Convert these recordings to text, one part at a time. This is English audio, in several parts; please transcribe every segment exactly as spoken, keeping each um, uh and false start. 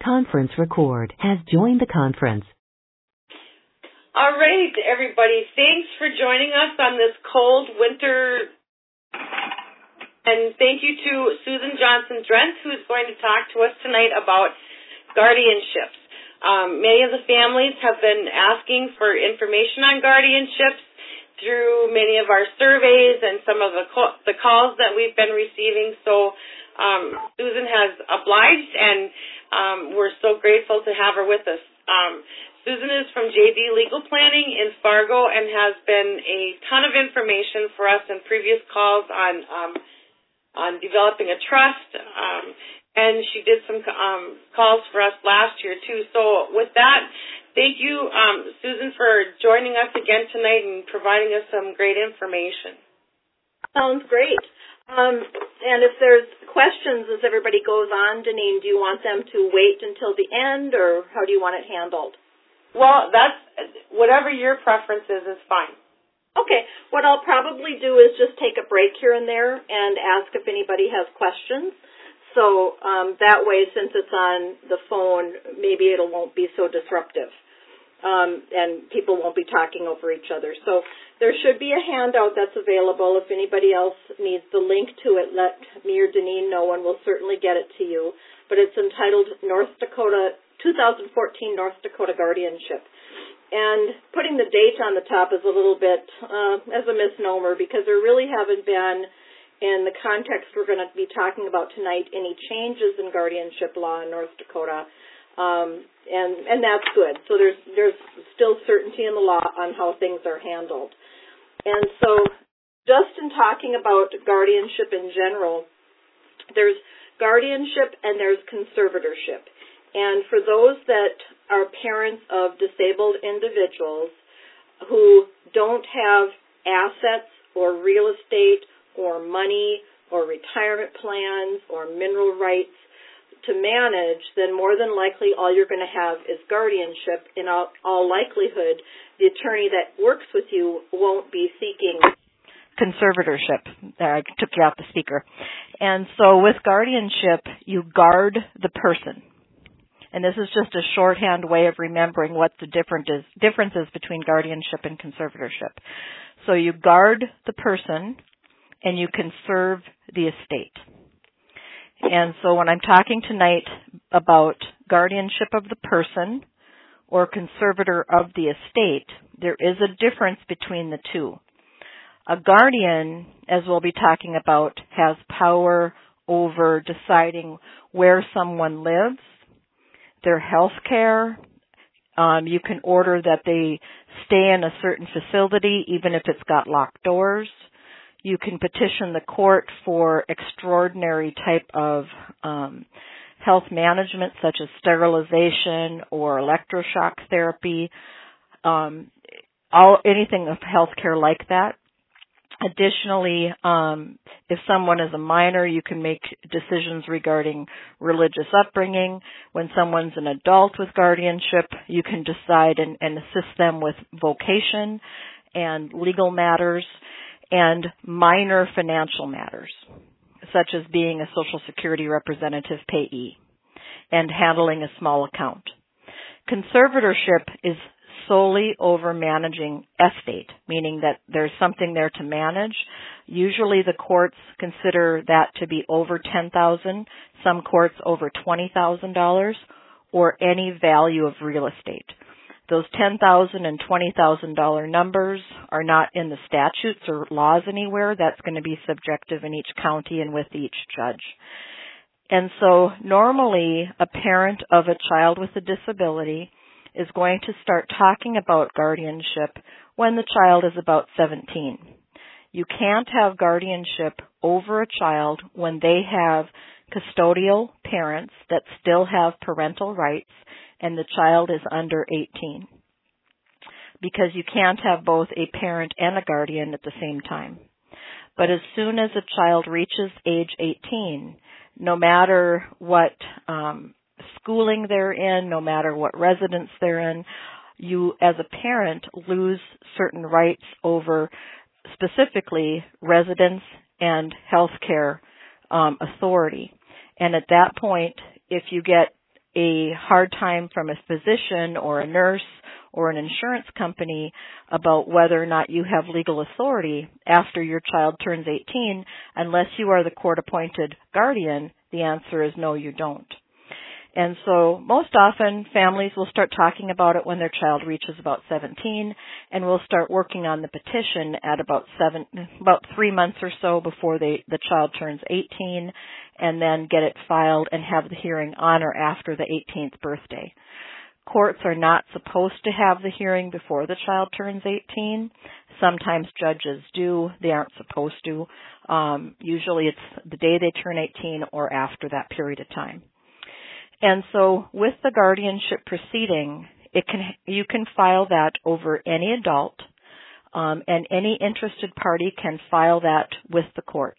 conference record has joined the conference. All right, everybody. Thanks for joining us on this cold winter. And thank you to Susan Johnson-Drentz, who is going to talk to us tonight about guardianships. Um, many of the families have been asking for information on guardianships through many of our surveys and some of the, co- the calls that we've been receiving. So um, Susan has obliged, and um, we're so grateful to have her with us. Um, Susan is from J D Legal Planning in Fargo and has been a ton of information for us in previous calls on um, on developing a trust, um, and she did some um, calls for us last year, too. So with that, thank you, um, Susan, for joining us again tonight and providing us some great information. Sounds great. Um, and if there's questions as everybody goes on, Deneen, do you want them to wait until the end, or how do you want it handled? Well, that's whatever your preference is is fine. Okay, what I'll probably do is just take a break here and there and ask if anybody has questions. So um, that way, since it's on the phone, maybe it won't be so disruptive, um, and people won't be talking over each other. So there should be a handout that's available. If anybody else needs the link to it, let me or Deneen know, and we'll certainly get it to you. But it's entitled North Dakota two thousand fourteen North Dakota Guardianship. And putting the date on the top is a little bit uh, as a misnomer, because there really haven't been, in the context we're going to be talking about tonight, any changes in guardianship law in North Dakota, um, and and that's good. So there's there's still certainty in the law on how things are handled. And so just in talking about guardianship in general, there's guardianship and there's conservatorship. And for those that are parents of disabled individuals who don't have assets or real estate or money or retirement plans or mineral rights to manage, then more than likely all you're going to have is guardianship. In all, all likelihood, the attorney that works with you won't be seeking conservatorship. There, I took you off the speaker. And so with guardianship, you guard the person. And this is just a shorthand way of remembering what the difference is, difference is between guardianship and conservatorship. So you guard the person and you conserve the estate. And so when I'm talking tonight about guardianship of the person or conservator of the estate, there is a difference between the two. A guardian, as we'll be talking about, has power over deciding where someone lives, their health care. Um, you can order that they stay in a certain facility even if it's got locked doors. You can petition the court for extraordinary type of um, health management such as sterilization or electroshock therapy, um, all anything of health care like that. Additionally, um, if someone is a minor, you can make decisions regarding religious upbringing. When someone's an adult with guardianship, you can decide and, and assist them with vocation and legal matters and minor financial matters, such as being a Social Security representative payee and handling a small account. Conservatorship is solely over managing estate, meaning that there's something there to manage. Usually the courts consider that to be over ten thousand dollars, some courts over twenty thousand dollars, or any value of real estate. Those ten thousand dollars and twenty thousand dollars numbers are not in the statutes or laws anywhere. That's going to be subjective in each county and with each judge. And so normally a parent of a child with a disability is going to start talking about guardianship when the child is about seventeen. You can't have guardianship over a child when they have custodial parents that still have parental rights and the child is under eighteen, because you can't have both a parent and a guardian at the same time. But as soon as a child reaches age eighteen, no matter what um, schooling they're in, no matter what residence they're in, you as a parent lose certain rights over specifically residence and health care um, authority. And at that point, if you get a hard time from a physician or a nurse or an insurance company about whether or not you have legal authority after your child turns eighteen, unless you are the court-appointed guardian, the answer is no, you don't. And so most often families will start talking about it when their child reaches about seventeen, and we'll start working on the petition at about seven, about three months or so before they, the child turns eighteen, and then get it filed and have the hearing on or after the eighteenth birthday. Courts are not supposed to have the hearing before the child turns eighteen. Sometimes judges do. They aren't supposed to. Um, usually it's the day they turn eighteen or after that period of time. And so with the guardianship proceeding, it can you can file that over any adult, um, and any interested party can file that with the court.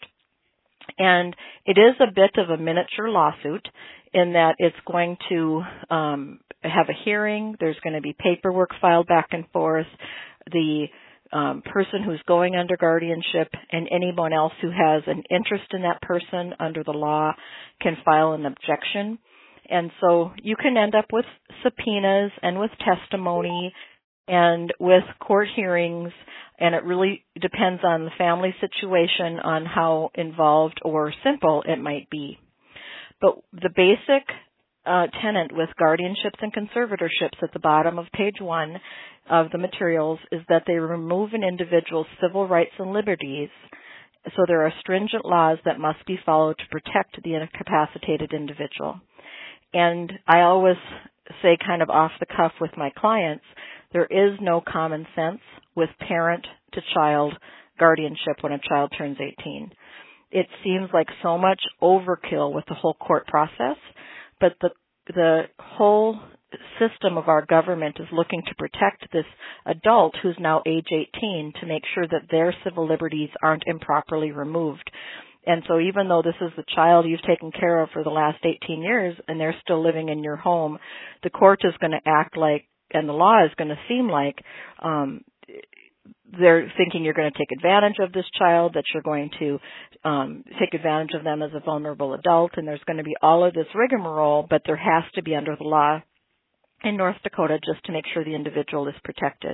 And it is a bit of a miniature lawsuit in that it's going to um, have a hearing. There's going to be paperwork filed back and forth. The um, person who's going under guardianship and anyone else who has an interest in that person under the law can file an objection. And so you can end up with subpoenas and with testimony and with court hearings, and it really depends on the family situation on how involved or simple it might be. But the basic uh, tenet with guardianships and conservatorships at the bottom of page one of the materials is that they remove an individual's civil rights and liberties. So there are stringent laws that must be followed to protect the incapacitated individual. And I always say kind of off the cuff with my clients, there is no common sense with parent-to-child guardianship when a child turns eighteen. It seems like so much overkill with the whole court process, but the the whole system of our government is looking to protect this adult who's now age eighteen to make sure that their civil liberties aren't improperly removed. And so even though this is the child you've taken care of for the last eighteen years and they're still living in your home, the court is going to act like, and the law is going to seem like, um, they're thinking you're going to take advantage of this child, that you're going to um, take advantage of them as a vulnerable adult, and there's going to be all of this rigmarole, but there has to be under the law in North Dakota just to make sure the individual is protected.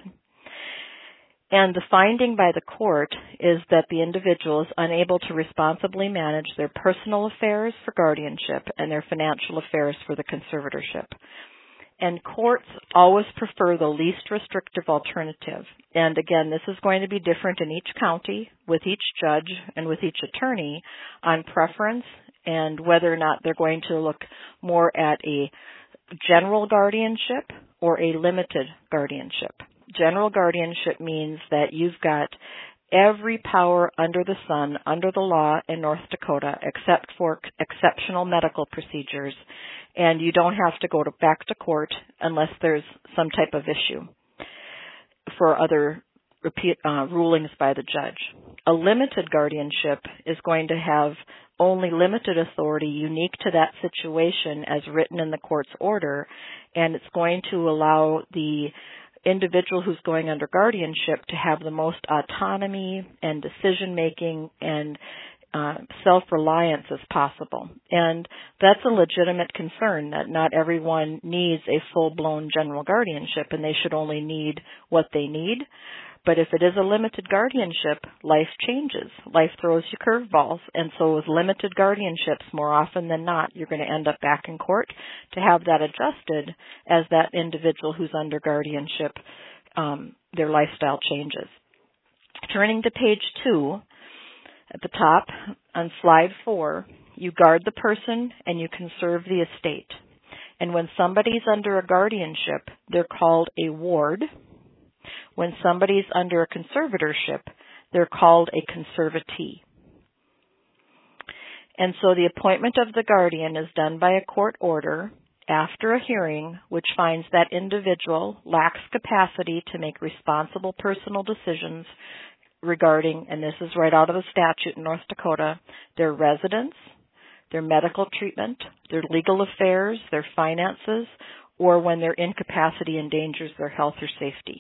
And the finding by the court is that the individual is unable to responsibly manage their personal affairs for guardianship and their financial affairs for the conservatorship. And courts always prefer the least restrictive alternative. And again, this is going to be different in each county, with each judge and with each attorney on preference and whether or not they're going to look more at a general guardianship or a limited guardianship. General guardianship means that you've got every power under the sun, under the law in North Dakota, except for exceptional medical procedures, and you don't have to go to, back to court unless there's some type of issue for other repeat, uh, rulings by the judge. A limited guardianship is going to have only limited authority unique to that situation as written in the court's order, and it's going to allow the individual who's going under guardianship to have the most autonomy and decision-making and uh, self-reliance as possible. And that's a legitimate concern, that not everyone needs a full-blown general guardianship, and they should only need what they need. But if it is a limited guardianship, life changes. Life throws you curveballs. And so with limited guardianships, more often than not, you're going to end up back in court to have that adjusted as that individual who's under guardianship, um, their lifestyle changes. Turning to page two, at the top on slide four, you guard the person and you conserve the estate. And when somebody's under a guardianship, they're called a ward. When somebody's under a conservatorship, they're called a conservatee. And so the appointment of the guardian is done by a court order after a hearing which finds that individual lacks capacity to make responsible personal decisions regarding, and this is right out of the statute in North Dakota, their residence, their medical treatment, their legal affairs, their finances, or when their incapacity endangers their health or safety.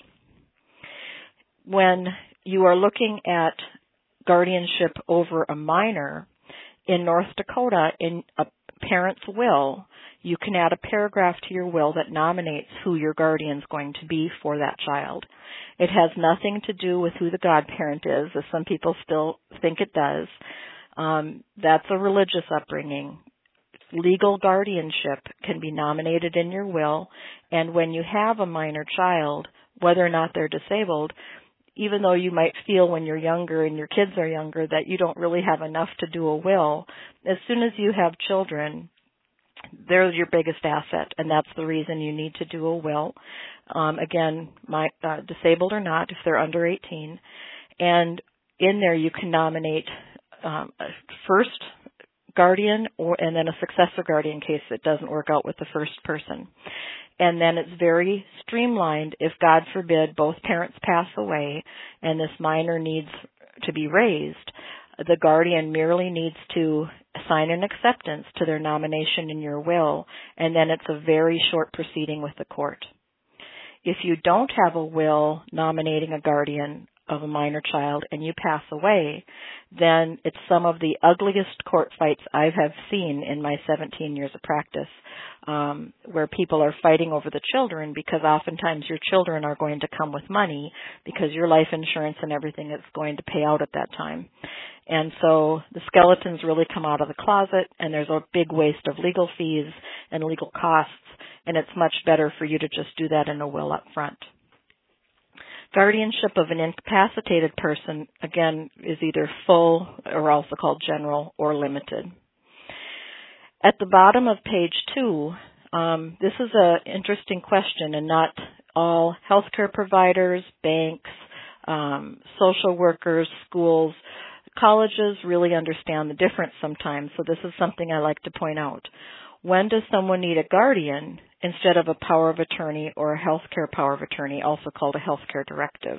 When you are looking at guardianship over a minor, in North Dakota, in a parent's will, you can add a paragraph to your will that nominates who your guardian's going to be for that child. It has nothing to do with who the godparent is, as some people still think it does. Um, that's a religious upbringing. Legal guardianship can be nominated in your will, and when you have a minor child, whether or not they're disabled, even though you might feel when you're younger and your kids are younger that you don't really have enough to do a will, as soon as you have children, they're your biggest asset, and that's the reason you need to do a will. Um, again, my, uh, disabled or not, if they're under eighteen. And in there you can nominate um, a first guardian or and then a successor guardian in case it doesn't work out with the first person. And then it's very streamlined. If, God forbid, both parents pass away and this minor needs to be raised, the guardian merely needs to sign an acceptance to their nomination in your will, and then it's a very short proceeding with the court. If you don't have a will nominating a guardian of a minor child and you pass away, then it's some of the ugliest court fights I have seen in my seventeen years of practice, um, where people are fighting over the children because oftentimes your children are going to come with money because your life insurance and everything is going to pay out at that time. And so the skeletons really come out of the closet, and there's a big waste of legal fees and legal costs, and it's much better for you to just do that in a will up front. Guardianship of an incapacitated person, again, is either full or also called general or limited. At the bottom of page two, um, this is an interesting question, and not all healthcare providers, banks, um, social workers, schools, colleges really understand the difference sometimes, so this is something I like to point out. When does someone need a guardian instead of a power of attorney or a healthcare power of attorney, also called a healthcare directive?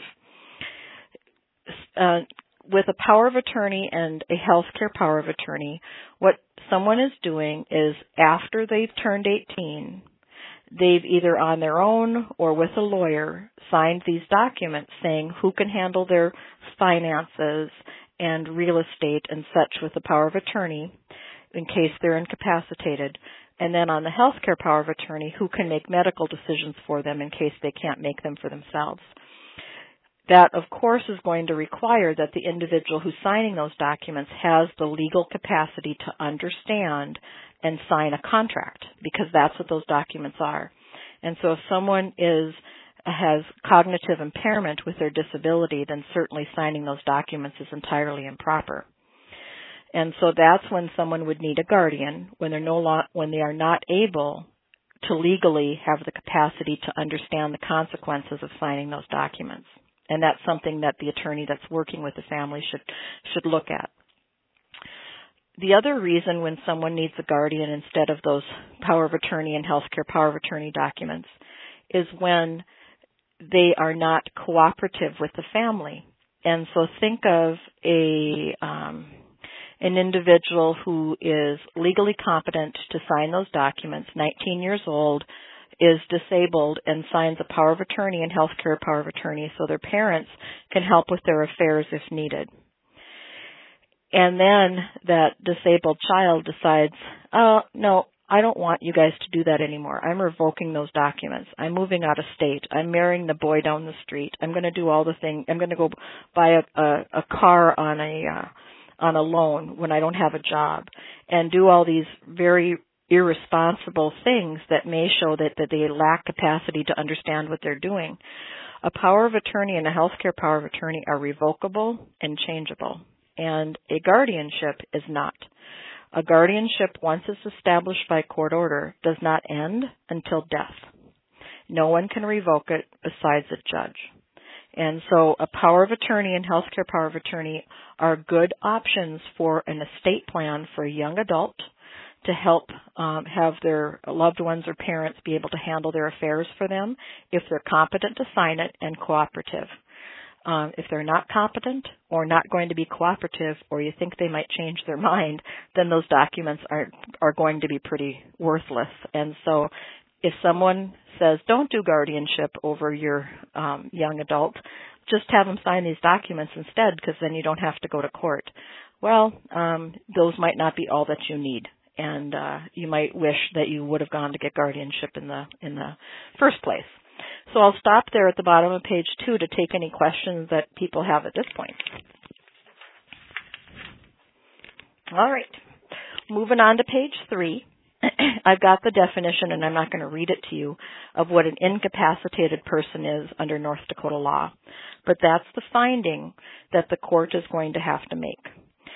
Uh, with a power of attorney and a healthcare power of attorney, what someone is doing is after they've turned eighteen, they've either on their own or with a lawyer signed these documents saying who can handle their finances and real estate and such with the power of attorney in case they're incapacitated. And then on the healthcare power of attorney, who can make medical decisions for them in case they can't make them for themselves. That, of course, is going to require that the individual who's signing those documents has the legal capacity to understand and sign a contract, because that's what those documents are. And so if someone is has cognitive impairment with their disability, then certainly signing those documents is entirely improper. And so that's when someone would need a guardian, when they're no lo- when they are not able to legally have the capacity to understand the consequences of signing those documents. And that's something that the attorney that's working with the family should should look at. The other reason when someone needs a guardian instead of those power of attorney and healthcare power of attorney documents is when they are not cooperative with the family. And so think of a um, an individual who is legally competent to sign those documents, nineteen years old, is disabled, and signs a power of attorney and healthcare power of attorney so their parents can help with their affairs if needed. And then that disabled child decides, oh, no, I don't want you guys to do that anymore. I'm revoking those documents. I'm moving out of state. I'm marrying the boy down the street. I'm going to do all the things. I'm going to go buy a, a, a car on a uh, on a loan when I don't have a job, and do all these very irresponsible things that may show that, that they lack capacity to understand what they're doing. A power of attorney and a healthcare power of attorney are revocable and changeable, and a guardianship is not. A guardianship, once it's established by court order, does not end until death. No one can revoke it besides a judge. And so a power of attorney and healthcare power of attorney are good options for an estate plan for a young adult to help um, have their loved ones or parents be able to handle their affairs for them if they're competent to sign it and cooperative. Um, if they're not competent or not going to be cooperative, or you think they might change their mind, then those documents are are going to be pretty worthless. And so if someone says, don't do guardianship over your um, young adult, just have them sign these documents instead, because then you don't have to go to court. Well, um, those might not be all that you need. and uh, you might wish that you would have gone to get guardianship in the in the first place. So I'll stop there at the bottom of page two to take any questions that people have at this point. All right. Moving on to page three. I've got the definition, and I'm not going to read it to you, of what an incapacitated person is under North Dakota law. But that's the finding that the court is going to have to make.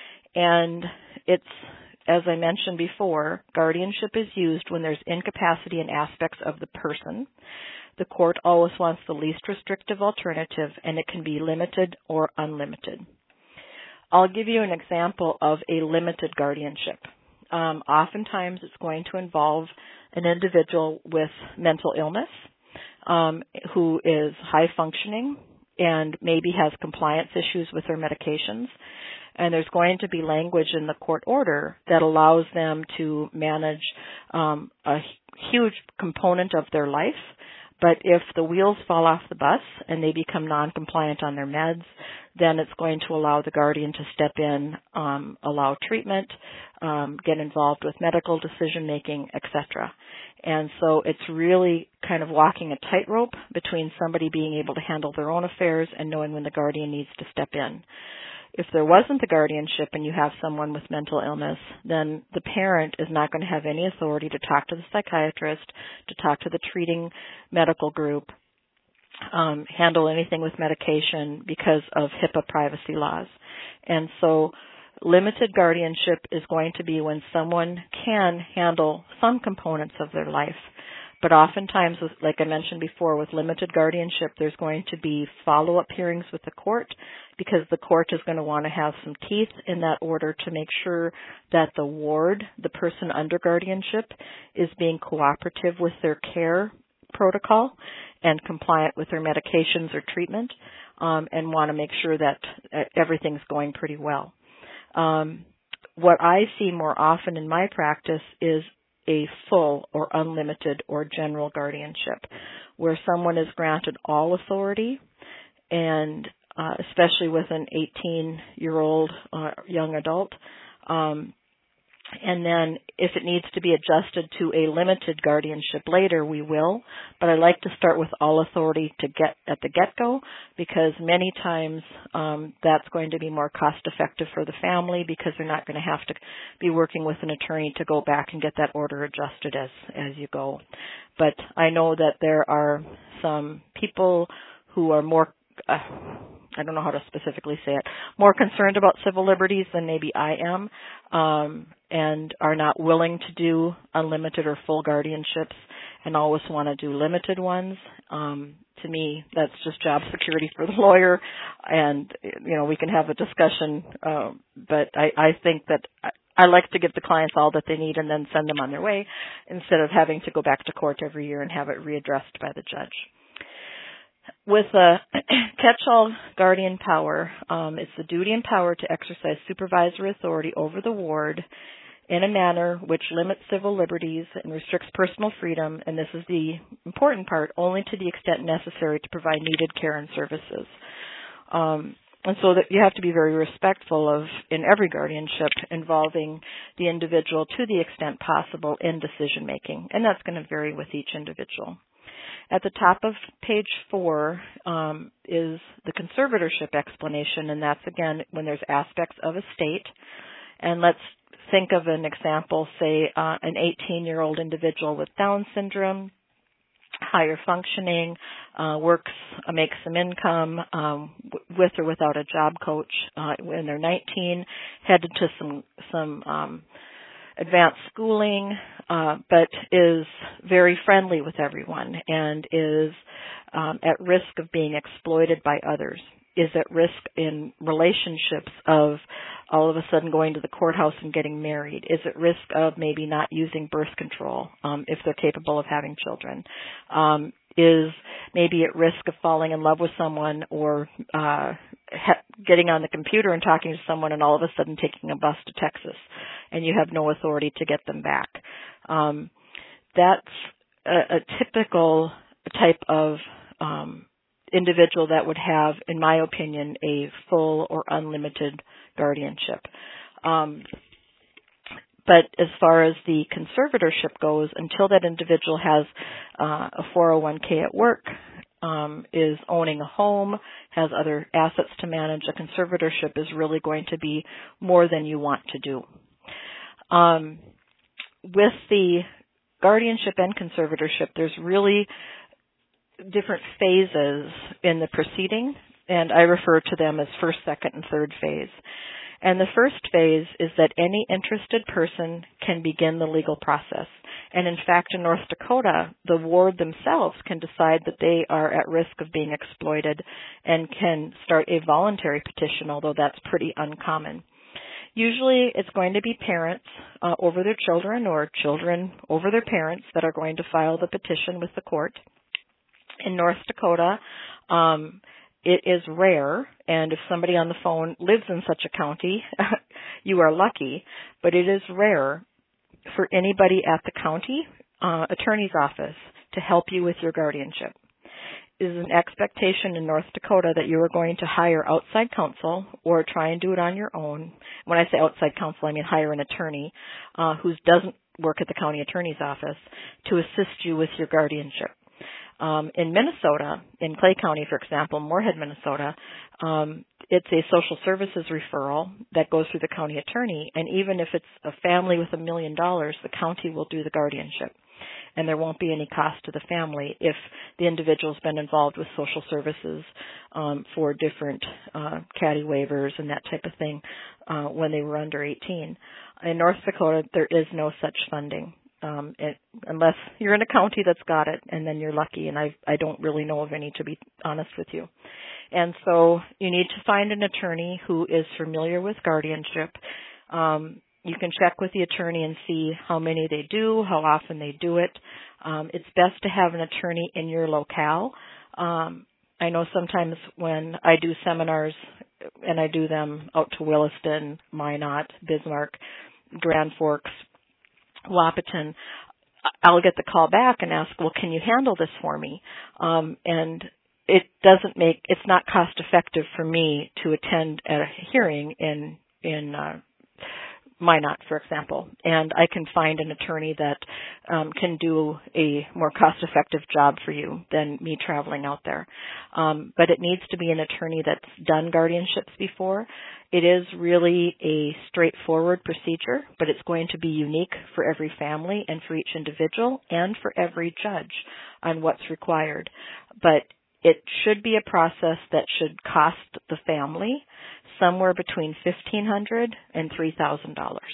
And it's, as I mentioned before, guardianship is used when there's incapacity in aspects of the person. The court always wants the least restrictive alternative, and it can be limited or unlimited. I'll give you an example of a limited guardianship. Um, oftentimes it's going to involve an individual with mental illness um, who is high functioning and maybe has compliance issues with their medications. And there's going to be language in the court order that allows them to manage um, a huge component of their life. But if the wheels fall off the bus and they become non-compliant on their meds, then it's going to allow the guardian to step in, um, allow treatment, um, get involved with medical decision-making, et cetera. And so it's really kind of walking a tightrope between somebody being able to handle their own affairs and knowing when the guardian needs to step in. If there wasn't the guardianship and you have someone with mental illness, then the parent is not going to have any authority to talk to the psychiatrist, to talk to the treating medical group, um, handle anything with medication because of HIPAA privacy laws. And so limited guardianship is going to be when someone can handle some components of their life. But oftentimes, like I mentioned before, with limited guardianship, there's going to be follow-up hearings with the court because the court is going to want to have some teeth in that order to make sure that the ward, the person under guardianship, is being cooperative with their care protocol and compliant with their medications or treatment, um, and want to make sure that everything's going pretty well. Um, what I see more often in my practice is a full or unlimited or general guardianship, where someone is granted all authority, and uh, especially with an eighteen-year-old uh, young adult. Um, and then if it needs to be adjusted to a limited guardianship later, we will. But I like to start with all authority to get at the get-go, because many times um, that's going to be more cost-effective for the family, because they're not going to have to be working with an attorney to go back and get that order adjusted as, as you go. But I know that there are some people who are more uh, I don't know how to specifically say it, more concerned about civil liberties than maybe I am, um, and are not willing to do unlimited or full guardianships and always want to do limited ones. Um, to me, that's just job security for the lawyer, and, you know, we can have a discussion, uh, but I, I think that I, I like to give the clients all that they need and then send them on their way instead of having to go back to court every year and have it readdressed by the judge. With a catch-all guardian power, um, it's the duty and power to exercise supervisory authority over the ward in a manner which limits civil liberties and restricts personal freedom, and this is the important part, only to the extent necessary to provide needed care and services. Um, and so that you have to be very respectful of, in every guardianship, involving the individual to the extent possible in decision-making, and that's going to vary with each individual. At the top of page four um, is the conservatorship explanation, and that's, again, when there's aspects of a state. And let's think of an example, say uh, an eighteen-year-old individual with Down syndrome, higher functioning, uh, works, uh, makes some income um, w- with or without a job coach uh, when they're nineteen, headed to some some um, advanced schooling, uh, but is very friendly with everyone and is um, at risk of being exploited by others, is at risk in relationships of all of a sudden going to the courthouse and getting married, is at risk of maybe not using birth control um, if they're capable of having children, um, is maybe at risk of falling in love with someone or uh, ha- getting on the computer and talking to someone and all of a sudden taking a bus to Texas, and you have no authority to get them back. Um, that's a, a typical type of um, individual that would have, in my opinion, a full or unlimited guardianship. Um, but as far as the conservatorship goes, until that individual has uh, a four oh one k at work, um, is owning a home, has other assets to manage, a conservatorship is really going to be more than you want to do. Um, with the guardianship and conservatorship, there's really different phases in the proceeding, and I refer to them as first, second, and third phase. And the first phase is that any interested person can begin the legal process. And in fact, in North Dakota, the ward themselves can decide that they are at risk of being exploited and can start a voluntary petition, although that's pretty uncommon. Usually it's going to be parents uh, over their children or children over their parents that are going to file the petition with the court. In North Dakota, um, it is rare, and if somebody on the phone lives in such a county, you are lucky, but it is rare for anybody at the county uh, attorney's office to help you with your guardianship. It is an expectation in North Dakota that you are going to hire outside counsel or try and do it on your own. When I say outside counsel, I mean hire an attorney uh, who doesn't work at the county attorney's office to assist you with your guardianship. Um, in Minnesota, in Clay County, for example, Moorhead, Minnesota, um, it's a social services referral that goes through the county attorney, and even if it's a family with a million dollars, the county will do the guardianship. And there won't be any cost to the family if the individual's been involved with social services um, for different uh, caddy waivers and that type of thing uh, when they were under eighteen. In North Dakota, there is no such funding. Um, it, unless you're in a county that's got it, and then you're lucky, and I I don't really know of any, to be honest with you. And so you need to find an attorney who is familiar with guardianship. Um, you can check with the attorney and see how many they do, how often they do it. Um, it's best to have an attorney in your locale. Um, I know sometimes when I do seminars, and I do them out to Williston, Minot, Bismarck, Grand Forks, Wahpeton, I'll get the call back and ask, well, can you handle this for me? Um, and it doesn't make, it's not cost effective for me to attend a hearing in, in, uh, Minot, for example, and I can find an attorney that um, can do a more cost-effective job for you than me traveling out there. Um, but it needs to be an attorney that's done guardianships before. It is really a straightforward procedure, but it's going to be unique for every family and for each individual and for every judge on what's required. But it should be a process that should cost the family somewhere between fifteen hundred dollars and three thousand dollars.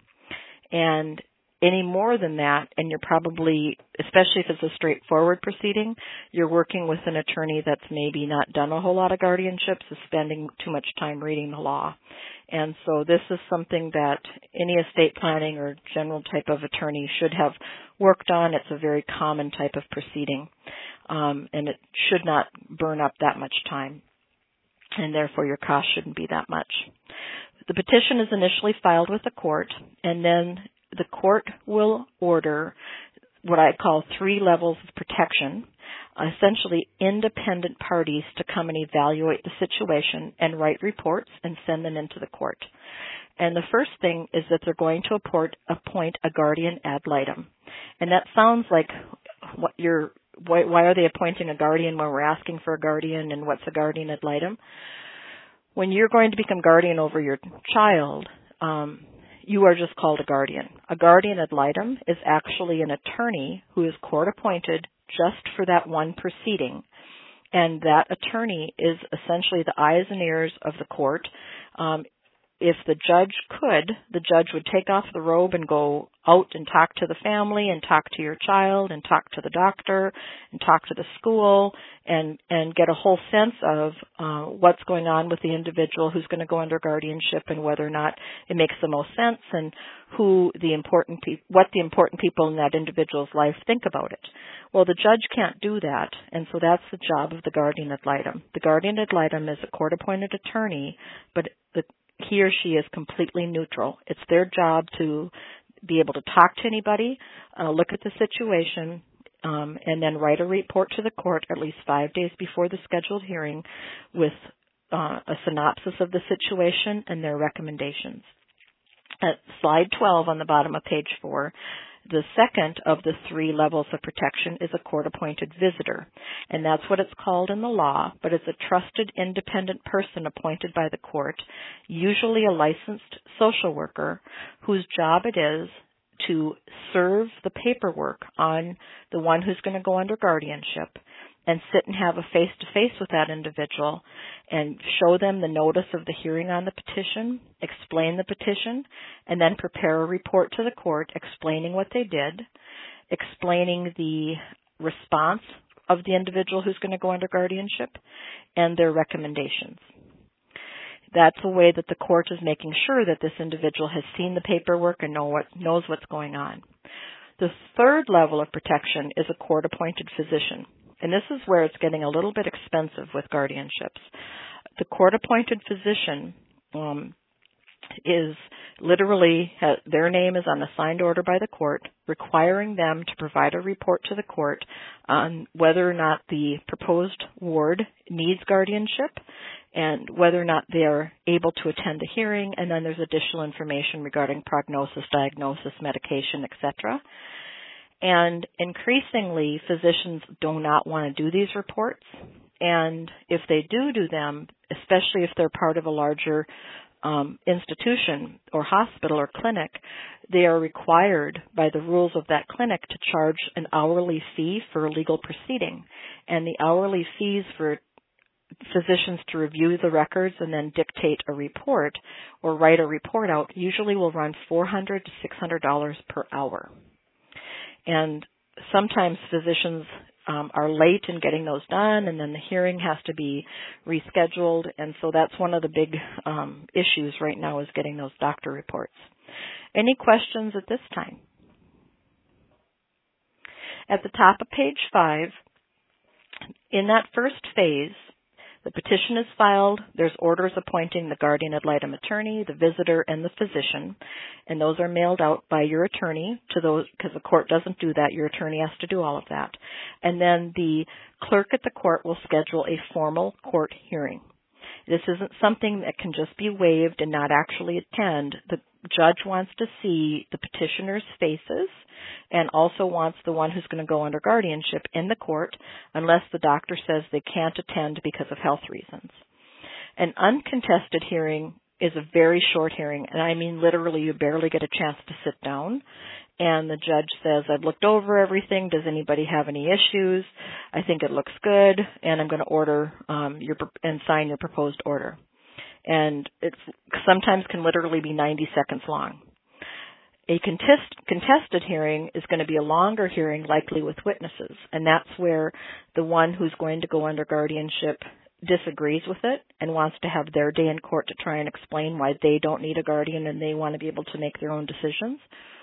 And any more than that, and you're probably, especially if it's a straightforward proceeding, you're working with an attorney that's maybe not done a whole lot of guardianships, is spending too much time reading the law. And so this is something that any estate planning or general type of attorney should have worked on. It's a very common type of proceeding, um, and it should not burn up that much time, and therefore your cost shouldn't be that much. The petition is initially filed with the court, and then the court will order what I call three levels of protection, essentially independent parties to come and evaluate the situation and write reports and send them into the court. And the first thing is that they're going to appoint, appoint a guardian ad litem. And that sounds like what you're, why, why are they appointing a guardian when we're asking for a guardian, and what's a guardian ad litem? When you're going to become guardian over your child, um, you are just called a guardian. A guardian ad litem is actually an attorney who is court appointed just for that one proceeding. And that attorney is essentially the eyes and ears of the court. Um, if the judge could, the judge would take off the robe and go out and talk to the family and talk to your child and talk to the doctor and talk to the school and, and get a whole sense of uh, what's going on with the individual who's going to go under guardianship and whether or not it makes the most sense and who the important pe- what the important people in that individual's life think about it. Well, the judge can't do that, and so that's the job of the guardian ad litem. The guardian ad litem is a court-appointed attorney, but the he or she is completely neutral. It's their job to be able to talk to anybody, uh, look at the situation, um, and then write a report to the court at least five days before the scheduled hearing with uh, a synopsis of the situation and their recommendations. At slide twelve on the bottom of page four, the second of the three levels of protection is a court-appointed visitor, and that's what it's called in the law, but it's a trusted independent person appointed by the court, usually a licensed social worker, whose job it is to serve the paperwork on the one who's going to go under guardianship and sit and have a face-to-face with that individual and show them the notice of the hearing on the petition, explain the petition, and then prepare a report to the court explaining what they did, explaining the response of the individual who's going to go under guardianship, and their recommendations. That's a way that the court is making sure that this individual has seen the paperwork and know what, knows what's going on. The third level of protection is a court-appointed physician. And this is where it's getting a little bit expensive with guardianships. The court-appointed physician um, is literally, ha- their name is on a signed order by the court, requiring them to provide a report to the court on whether or not the proposed ward needs guardianship and whether or not they are able to attend a hearing, and then there's additional information regarding prognosis, diagnosis, medication, et cetera. And increasingly, physicians do not want to do these reports. And if they do do them, especially if they're part of a larger um, institution or hospital or clinic, they are required by the rules of that clinic to charge an hourly fee for a legal proceeding. And the hourly fees for physicians to review the records and then dictate a report or write a report out usually will run four hundred dollars to six hundred dollars per hour. And sometimes physicians um, are late in getting those done, and then the hearing has to be rescheduled. And so that's one of the big um, issues right now is getting those doctor reports. Any questions at this time? At the top of page five, in that first phase, the petition is filed, there's orders appointing the guardian ad litem attorney, the visitor, and the physician, and those are mailed out by your attorney to those, because the court doesn't do that, your attorney has to do all of that. And then the clerk at the court will schedule a formal court hearing. This isn't something that can just be waived and not actually attend. The judge wants to see the petitioner's faces and also wants the one who's going to go under guardianship in the court unless the doctor says they can't attend because of health reasons. An uncontested hearing is a very short hearing, and I mean literally you barely get a chance to sit down. And the judge says, I've looked over everything. Does anybody have any issues? I think it looks good, and I'm going to order um, your and sign your proposed order. And it sometimes can literally be ninety seconds long. A contest, contested hearing is going to be a longer hearing, likely with witnesses, and that's where the one who's going to go under guardianship disagrees with it and wants to have their day in court to try and explain why they don't need a guardian and they want to be able to make their own decisions.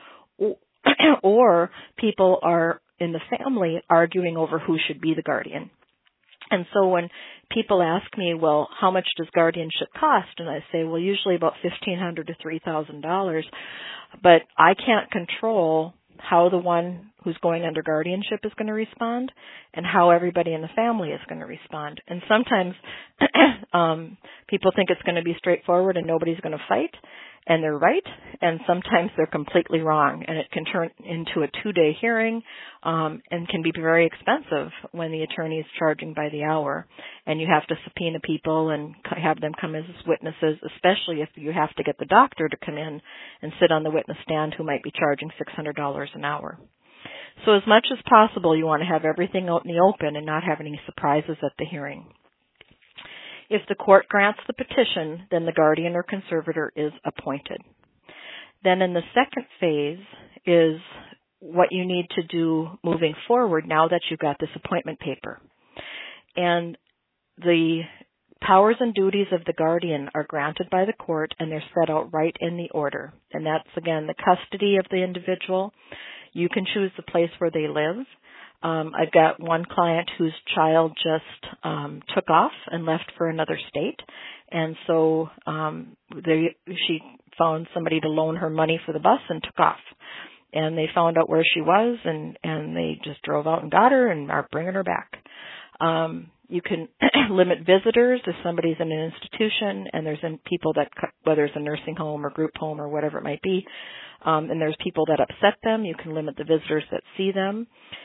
Or people are in the family arguing over who should be the guardian. And so when people ask me, well, how much does guardianship cost? And I say, well, usually about fifteen hundred dollars to three thousand dollars. But I can't control how the one who's going under guardianship is going to respond and how everybody in the family is going to respond. And sometimes um, people think it's going to be straightforward and nobody's going to fight. And they're right, and sometimes they're completely wrong, and it can turn into a two-day hearing um, and can be very expensive when the attorney is charging by the hour, and you have to subpoena people and have them come as witnesses, especially if you have to get the doctor to come in and sit on the witness stand who might be charging six hundred dollars an hour. So as much as possible, you want to have everything out in the open and not have any surprises at the hearing. If the court grants the petition, then the guardian or conservator is appointed. Then in the second phase is what you need to do moving forward now that you've got this appointment paper. And the powers and duties of the guardian are granted by the court, and they're set out right in the order. And that's, again, the custody of the individual. You can choose the place where they live. Um, I've got one client whose child just um, took off and left for another state, and so um, they, she found somebody to loan her money for the bus and took off. And they found out where she was, and, and they just drove out and got her and are bringing her back. Um, you can limit visitors if somebody's in an institution and there's in people that, whether it's a nursing home or group home or whatever it might be, um, and there's people that upset them, you can limit the visitors that see them.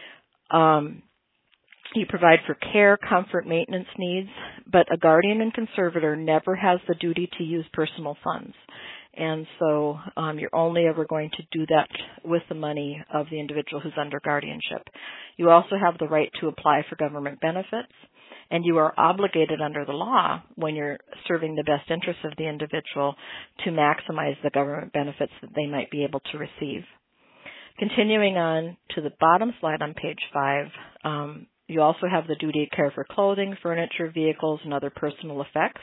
Um, you provide for care, comfort, maintenance needs, but a guardian and conservator never has the duty to use personal funds. And so um, you're only ever going to do that with the money of the individual who's under guardianship. You also have the right to apply for government benefits, and you are obligated under the law when you're serving the best interests of the individual to maximize the government benefits that they might be able to receive. Continuing on to the bottom slide on page five, um, you also have the duty to care for clothing, furniture, vehicles, and other personal effects.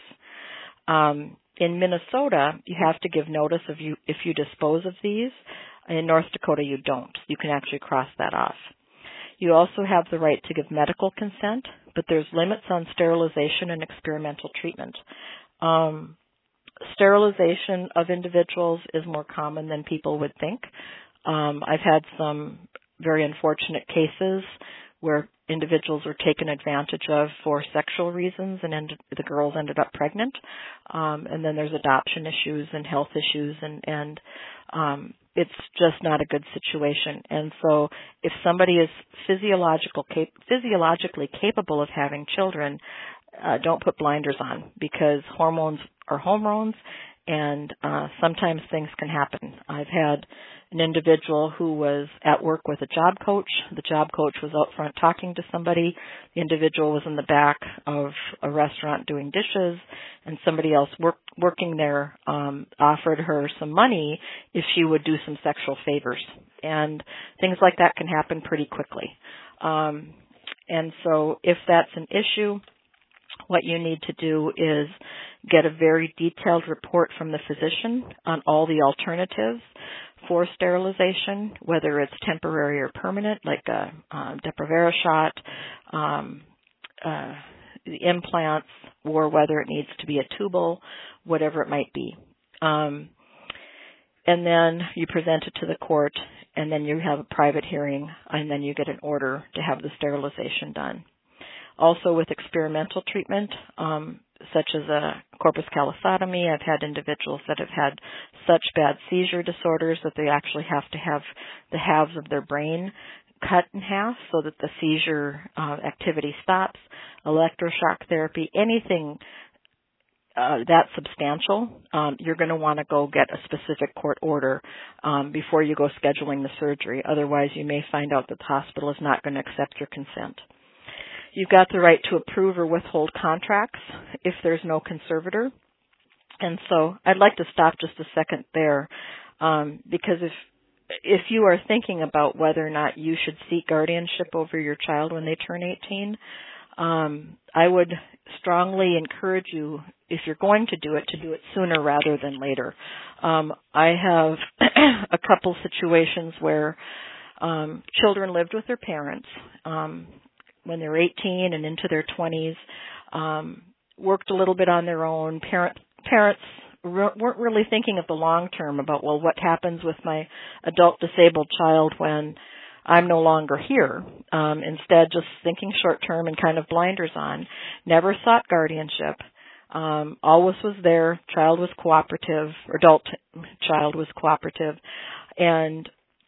Um, in Minnesota, you have to give notice of you if you dispose of these. In North Dakota, you don't. You can actually cross that off. You also have the right to give medical consent, but there's limits on sterilization and experimental treatment. Um, sterilization of individuals is more common than people would think. Um, I've had some very unfortunate cases where individuals were taken advantage of for sexual reasons, and ended, the girls ended up pregnant. Um, and then there's adoption issues and health issues, and, and um, it's just not a good situation. And so if somebody is physiological, cap- physiologically capable of having children, uh, don't put blinders on, because hormones are hormones, and uh, sometimes things can happen. I've had an individual who was at work with a job coach. The job coach was out front talking to somebody. The individual was in the back of a restaurant doing dishes, and somebody else work, working there um, offered her some money if she would do some sexual favors. And things like that can happen pretty quickly. Um, and so if that's an issue, what you need to do is get a very detailed report from the physician on all the alternatives for sterilization, whether it's temporary or permanent, like a um, Depo-Provera shot, um, uh, the implants, or whether it needs to be a tubal, whatever it might be. Um, and then you present it to the court, and then you have a private hearing, and then you get an order to have the sterilization done. Also with experimental treatment, um, such as a corpus callosotomy, I've had individuals that have had such bad seizure disorders that they actually have to have the halves of their brain cut in half so that the seizure uh, activity stops. Electroshock therapy, anything uh, that substantial, um, you're going to want to go get a specific court order um, before you go scheduling the surgery. Otherwise, you may find out that the hospital is not going to accept your consent. You've got the right to approve or withhold contracts if there's no conservator. And so I'd like to stop just a second there um, because if if you are thinking about whether or not you should seek guardianship over your child when they turn eighteen, um, I would strongly encourage you, if you're going to do it, to do it sooner rather than later. Um, I have a couple situations where um, children lived with their parents um, when they were eighteen and into their twenties, um, worked a little bit on their own. Parent, parents re- weren't really thinking of the long term about, well, what happens with my adult disabled child when I'm no longer here. Um, instead, just thinking short term and kind of blinders on. Never sought guardianship. Um, always was there. Child was cooperative. Or adult child was cooperative. And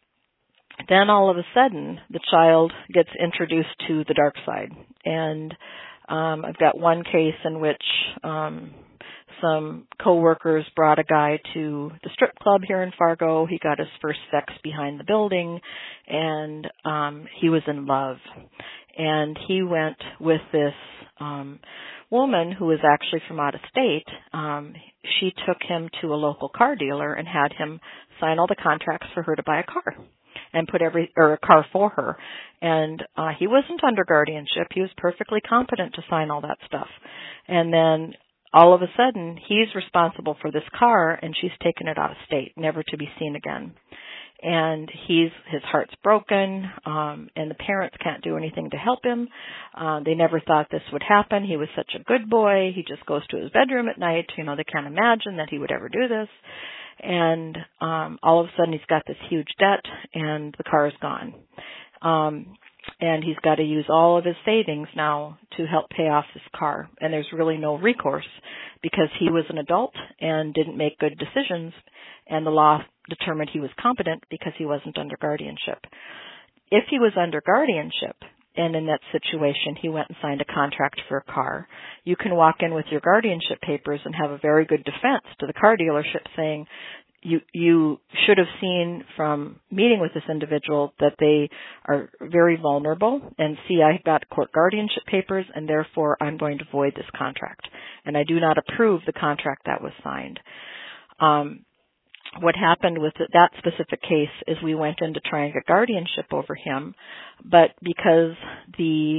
then all of a sudden, the child gets introduced to the dark side. And um, I've got one case in which um, some coworkers brought a guy to the strip club here in Fargo. He got his first sex behind the building, and um, he was in love. And he went with this um, woman who was actually from out of state. Um, she took him to a local car dealer and had him sign all the contracts for her to buy a car. And put every or a car for her, and uh, he wasn't under guardianship. He was perfectly competent to sign all that stuff. And then all of a sudden, he's responsible for this car, and she's taken it out of state, never to be seen again. And he's his heart's broken, um, and the parents can't do anything to help him. Uh, they never thought this would happen. He was such a good boy. He just goes to his bedroom at night. You know, they can't imagine that he would ever do this. And um, all of a sudden he's got this huge debt, and the car is gone. Um, and he's got to use all of his savings now to help pay off this car. And there's really no recourse because he was an adult and didn't make good decisions, and the law determined he was competent because he wasn't under guardianship. If he was under guardianship, and in that situation he went and signed a contract for a car, you can walk in with your guardianship papers and have a very good defense to the car dealership saying, You you should have seen from meeting with this individual that they are very vulnerable, and see, I got court guardianship papers, and therefore I'm going to void this contract, and I do not approve the contract that was signed. Um, what happened with that specific case is we went in to try and get guardianship over him, but because the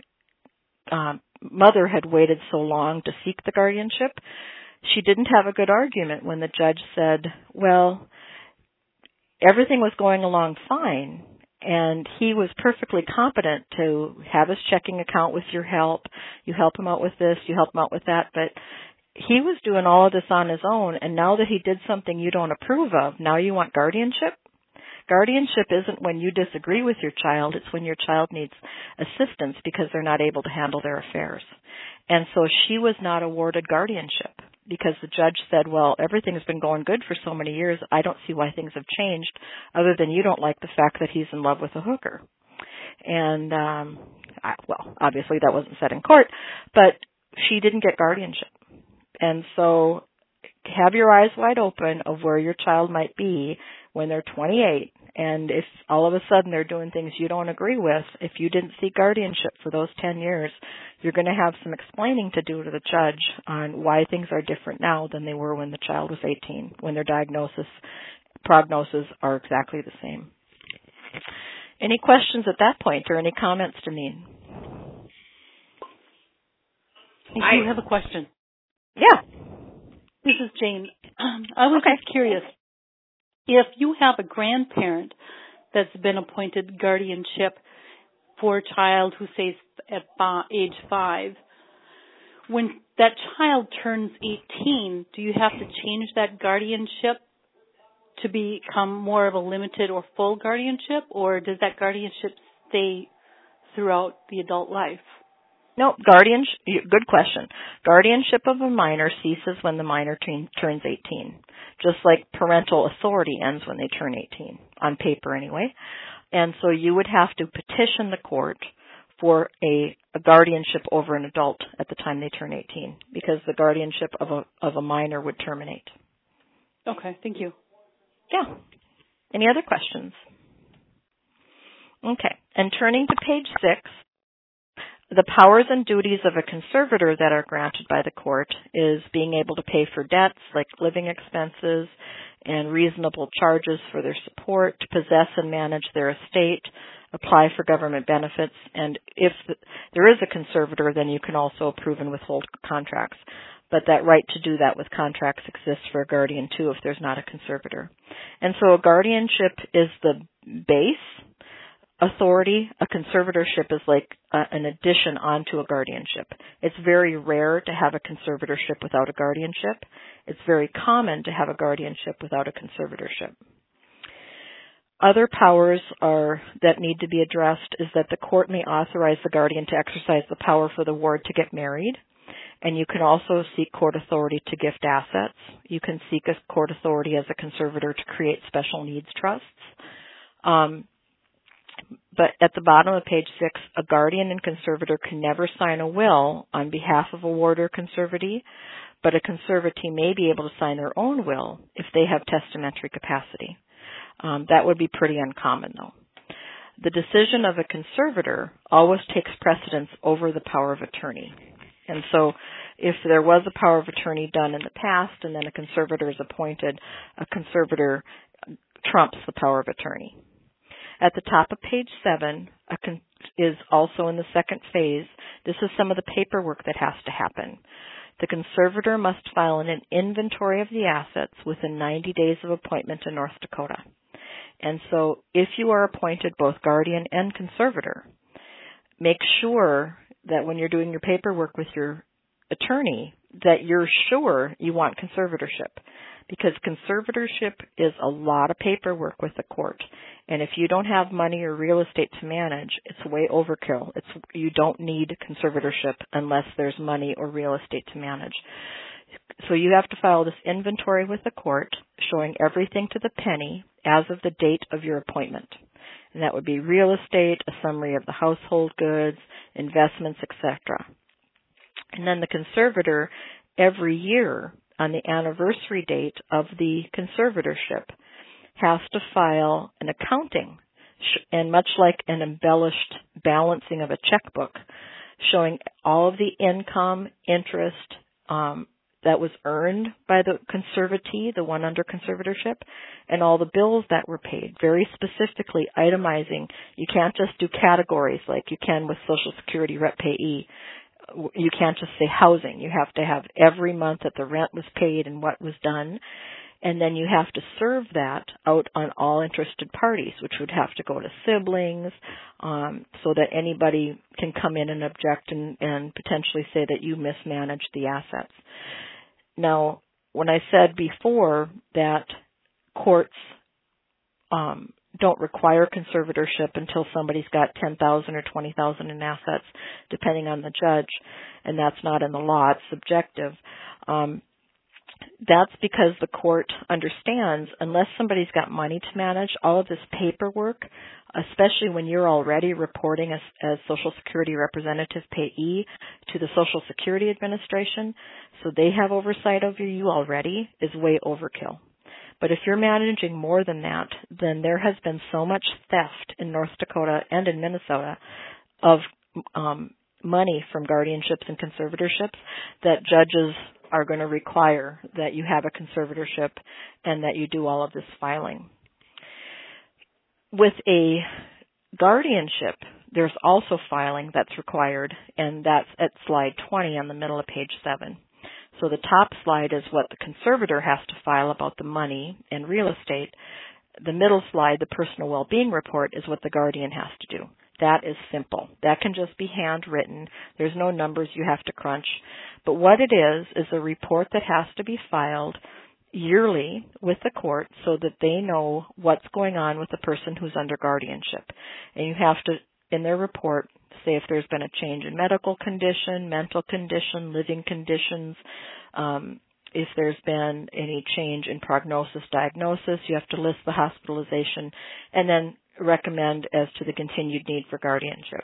um, mother had waited so long to seek the guardianship, she didn't have a good argument when the judge said, well, everything was going along fine, and he was perfectly competent to have his checking account with your help. You help him out with this, you help him out with that, but he was doing all of this on his own, and now that he did something you don't approve of, now you want guardianship? Guardianship isn't when you disagree with your child, it's when your child needs assistance because they're not able to handle their affairs. And so she was not awarded guardianship because the judge said, well, everything's been going good for so many years, I don't see why things have changed other than you don't like the fact that he's in love with a hooker. And, um, I, well, obviously that wasn't said in court, but she didn't get guardianship. And so have your eyes wide open of where your child might be when they're twenty-eight. And if all of a sudden they're doing things you don't agree with, if you didn't seek guardianship for those ten years, you're going to have some explaining to do to the judge on why things are different now than they were when the child was eighteen, when their diagnosis, prognosis are exactly the same. Any questions at that point or any comments, Deneen? I do have a question. Yeah. This is Jane. Um, I was okay. just curious. If you have a grandparent that's been appointed guardianship for a child who says at age five, when that child turns eighteen, do you have to change that guardianship to become more of a limited or full guardianship, or does that guardianship stay throughout the adult life? No, guardianship, good question. Guardianship of a minor ceases when the minor t- turns eighteen, just like parental authority ends when they turn eighteen, on paper anyway. And so you would have to petition the court for a, a guardianship over an adult at the time they turn eighteen, because the guardianship of a of a minor would terminate. Okay, thank you. Yeah. Any other questions? Okay, and turning to page six, the powers and duties of a conservator that are granted by the court is being able to pay for debts like living expenses and reasonable charges for their support, to possess and manage their estate, apply for government benefits, and if there is a conservator, then you can also approve and withhold contracts. But that right to do that with contracts exists for a guardian too if there's not a conservator. And so a guardianship is the base authority. A conservatorship is like uh, an addition onto a guardianship. It's very rare to have a conservatorship without a guardianship. It's very common to have a guardianship without a conservatorship. Other powers are that need to be addressed is that the court may authorize the guardian to exercise the power for the ward to get married, and you can also seek court authority to gift assets. You can seek a court authority as a conservator to create special needs trusts. Um, But at the bottom of page six, a guardian and conservator can never sign a will on behalf of a ward or conservatee, but a conservatee may be able to sign their own will if they have testamentary capacity. Um, that would be pretty uncommon, though. The decision of a conservator always takes precedence over the power of attorney. And so if there was a power of attorney done in the past and then a conservator is appointed, a conservator trumps the power of attorney. At the top of page seven a con- is also in the second phase. This is some of the paperwork that has to happen. The conservator must file an inventory of the assets within ninety days of appointment in North Dakota. And so if you are appointed both guardian and conservator, make sure that when you're doing your paperwork with your attorney that you're sure you want conservatorship, because conservatorship is a lot of paperwork with the court, And if you don't have money or real estate to manage, it's way overkill. It's, you don't need conservatorship unless there's money or real estate to manage. So you have to file this inventory with the court showing everything to the penny as of the date of your appointment. And that would be real estate, a summary of the household goods, investments, et cetera. And then the conservator, every year on the anniversary date of the conservatorship, has to file an accounting, and much like an embellished balancing of a checkbook, showing all of the income, interest um, that was earned by the conservatee, the one under conservatorship, and all the bills that were paid, very specifically itemizing. You can't just do categories like you can with Social Security rep payee. You can't just say housing. You have to have every month that the rent was paid and what was done. And then you have to serve that out on all interested parties, which would have to go to siblings, um, so that anybody can come in and object and, and potentially say that you mismanaged the assets. Now, when I said before that courts um, don't require conservatorship until somebody's got ten thousand dollars or twenty thousand dollars in assets, depending on the judge, and that's not in the law, it's subjective. Um, That's because the court understands unless somebody's got money to manage, all of this paperwork, especially when you're already reporting as, as Social Security representative payee to the Social Security Administration, so they have oversight over you already, is way overkill. But if you're managing more than that, then there has been so much theft in North Dakota and in Minnesota of um, money from guardianships and conservatorships that judges are going to require that you have a conservatorship and that you do all of this filing. With a guardianship, there's also filing that's required, and that's at slide twenty on the middle of page seven. So the top slide is what the conservator has to file about the money and real estate. The middle slide, the personal well-being report, is what the guardian has to do. That is simple. That can just be handwritten. There's no numbers you have to crunch. But what it is, is a report that has to be filed yearly with the court so that they know what's going on with the person who's under guardianship. And you have to, in their report, say if there's been a change in medical condition, mental condition, living conditions, um, if there's been any change in prognosis, diagnosis, you have to list the hospitalization and then recommend as to the continued need for guardianship.